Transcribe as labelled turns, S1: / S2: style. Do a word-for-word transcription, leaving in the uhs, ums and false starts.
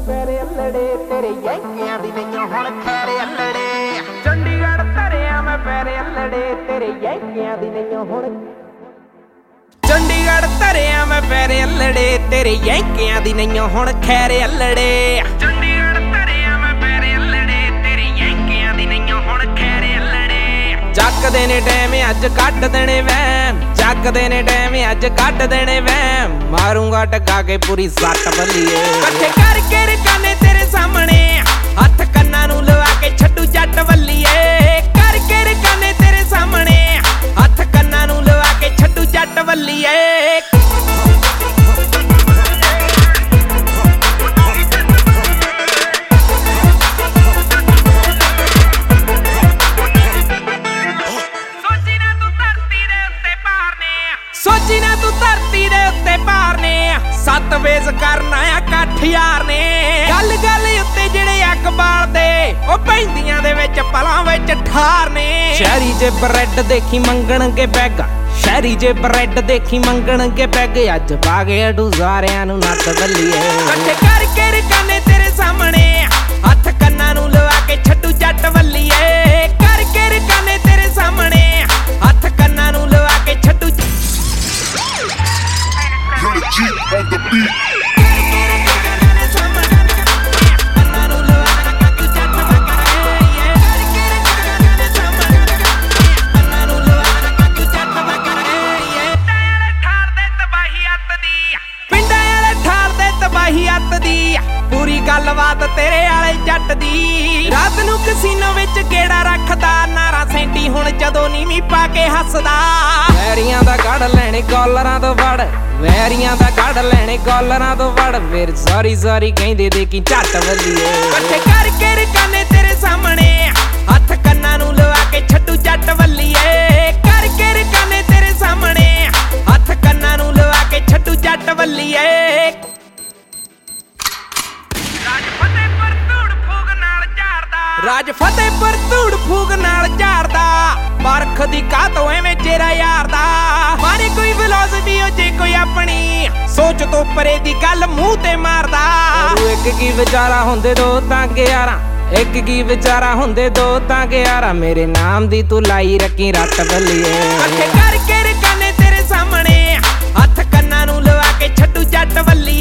S1: ਪੈਰੇ ਅਲੜੇ ਤੇਰੇ ਯੈਂਕਿਆਂ ਦੀ ਨਹੀਂਓ ਹੁਣ ਖੈਰੇ ਅਲੜੇ ਚੰਡੀਗੜ੍ਹ ਧਰਿਆ ਮੈਂ ਪੈਰੇ ਅਲੜੇ ਤੇਰੇ ਯੈਂਕਿਆਂ ਦੀ ਨਹੀਂਓ ਹੁਣ ਚੰਡੀਗੜ੍ਹ ਧਰਿਆ ਮੈਂ ਪੈਰੇ ਅਲੜੇ ਤੇਰੇ ਯੈਂਕਿਆਂ ਦੀ ਨਹੀਂਓ ਹੁਣ ਖੈਰੇ ਅਲੜੇ ਚੰਡੀਗੜ੍ਹ ਧਰਿਆ ਮੈਂ ਪੈਰੇ ਅਲੜੇ ਤੇਰੇ ਯੈਂਕਿਆਂ ਦੀ ਨਹੀਂਓ ਹੁਣ ਖੈਰੇ ਅਲੜੇ ਚੱਕਦੇ ਨੇ ਟਾਈਮ ਅੱਜ ਕੱਢ ਦੇਣੇ ਵੈਮ ਚੱਕਦੇ ਨੇ ਟਾਈਮ ਅੱਜ ਕੱਢ ਦੇਣੇ ਵੈਮ ਮਾਰੂੰਗਾ ਟਕਾ ਕੇ ਪੂਰੀ ਸੱਟ ਬੱਲੀਏ ਇਕੱਠੇ ਕਰਕੇ ਰਕਾਨੇ ਤੇਰੇ ਸਾਹਮਣੇ ਹੱਥ ਕੰਨਾਂ ਨੂੰ ਲਵਾ ਕੇ ਛੱਡੂ ਜੱਟ ਵੱਲੀਏ ਕਰਕੇ ਰਕਾਨੇ ਤੇਰੇ ਸਾਹਮਣੇ ਹੱਥ ਕੰਨਾਂ ਨੂੰ ਲਵਾ ਕੇ ਛੱਡੂ ਜੱਟ ਵੱਲੀਏ ਸੋਚੀ ਨਾ ਤੂੰ ਧਰਤੀ ਦੇ ਉੱਤੇ ਭਾਰ ਨੇ ਸੱਤ ਵੇਜ਼ ਕਰਨਾ ਆ ਇਕੱਠ ਯਾਰ ਨੇ ਗੱਲ ਗੱਲ ਉੱਤੇ ਜਿਹੜੇ ਅੱਗ ਬਾਲਦੇ ਉਹ ਪੈਂਦੀਆਂ ਦੇ ਵਿੱਚ ਪਲਾਂ ਵਿੱਚ ਠਾਰ ਨੇ ਸ਼ਹਿਰੀ ਜੇ ਬ੍ਰੈਡ ਦੇਖੀ ਮੰਗਣਗੇ ਬੈਗ ਸ਼ਹਿਰੀ ਜੇ ਬ੍ਰੈਡ ਦੇਖੀ ਮੰਗਣਗੇ ਬੈਗ ਅੱਜ ਪਾ ਗਏ ਅਡੂ ਸਾਰਿਆਂ ਨੂੰ ਨੱਟ ਬੱਲੀਏ ਇਕੱਠੇ ਕਰਕੇ ਰਕਾਨੇ ਤੇਰੇ ਸਾਹਮਣੇ ਹੱਥ ਕੰਨਾਂ ਨੂੰ ਲਵਾ ਕੇ ਛੱਡੂ ਜੱਟ ਵੱਲੀਏ ਕਰਕੇ ਰਕਾਨੇ ਤੇਰੇ ਸਾਹਮਣੇ ਹੱਥ ਕੰਨਾਂ ਨੂੰ ਲਵਾ ਕੇ ਛੱਡੂ
S2: You're the G on the beat. ਪੂਰੀ ਗੱਲਬਾਤ ਤੇਰੇ ਵਾਲੇ ਜੱਟ ਦੀ ਰਾਤ ਨੂੰ ਕਸੀਨੋ ਵਿੱਚ ਗੇੜਾ ਰੱਖਦਾ ਨਾਰਾ ਸੈਂਟੀ ਹੁਣ ਜਦੋਂ ਨੀਵੀਂ ਪਾ ਕੇ ਹੱਸਦਾ ਵੈਰੀਆਂ ਦਾ ਕੱਢ ਲੈਣੇ ਕਾਲਰਾਂ ਤੋਂ ਵੜ ਵੈਰੀਆਂ ਦਾ ਕੱਢ ਲੈਣੇ ਕਾਲਰਾਂ ਤੋਂ ਵੜ ਫਿਰ ਸਾਰੀ ਸਾਰੀ ਕਹਿੰਦੇ ਦੇਖੀ ਝੱਟ ਵੱਲੀਏ ਇਕੱਠੇ ਕਰਕੇ ਰਕਾਨੇ ਤੇਰੇ ਸਾਹਮਣੇ ਹੱਥ ਕੰਨਾਂ ਨੂੰ ਲਵਾ ਕੇ ਛੱਡੂ ਜੱਟ ਵੱਲੀਏ ਕਰਕੇ ਰਕਾਨੇ ਤੇਰੇ ਸਾਹਮਣੇ ਹੱਥ ਕੰਨਾਂ ਨੂੰ ਲਵਾ ਕੇ ਛੱਡੂ ਜੱਟ ਵੱਲੀਏ ਰਾਜ ਫਤਿਹਪੁਰ ਧੂੜ ਫੂਕ ਨਾਲ ਝਾੜਦਾ ਪਰਖ ਦੀ ਕਾਤੋਂ ਐਵੇਂ ਚਿਹਰਾ ਯਾਰ ਦਾ ਮਾਰੇ ਕੋਈ ਫਿਲਾਸਫੀ ਹੋ ਜੇ ਕੋਈ ਆਪਣੀ ਸੋਚ ਤੋਂ ਪਰੇ ਦੀ ਗੱਲ ਮੂੰਹ ਤੇ ਮਾਰਦਾ ਇੱਕ ਕੀ ਵਿਚਾਰਾ ਹੁੰਦੇ ਦੋ ਤਾਂ ਗਿਆਰਾਂ ਇੱਕ ਕੀ ਵਿਚਾਰਾ ਹੁੰਦੇ ਦੋ ਤਾਂ ਗਿਆਰਾਂ ਮੇਰੇ ਨਾਮ ਦੀ ਤੂੰ ਲਾਈ ਰੱਖੀ ਰੱਟ ਬੱਲੀਏ ਇਕੱਠੇ ਕਰਕੇ ਰਕਾਨੇ ਤੇਰੇ ਸਾਹਮਣੇ ਹੱਥ ਕੰਨਾਂ ਨੂੰ ਲਵਾ ਕੇ ਛੱਡੂ ਜੱਟ ਵੱਲੀ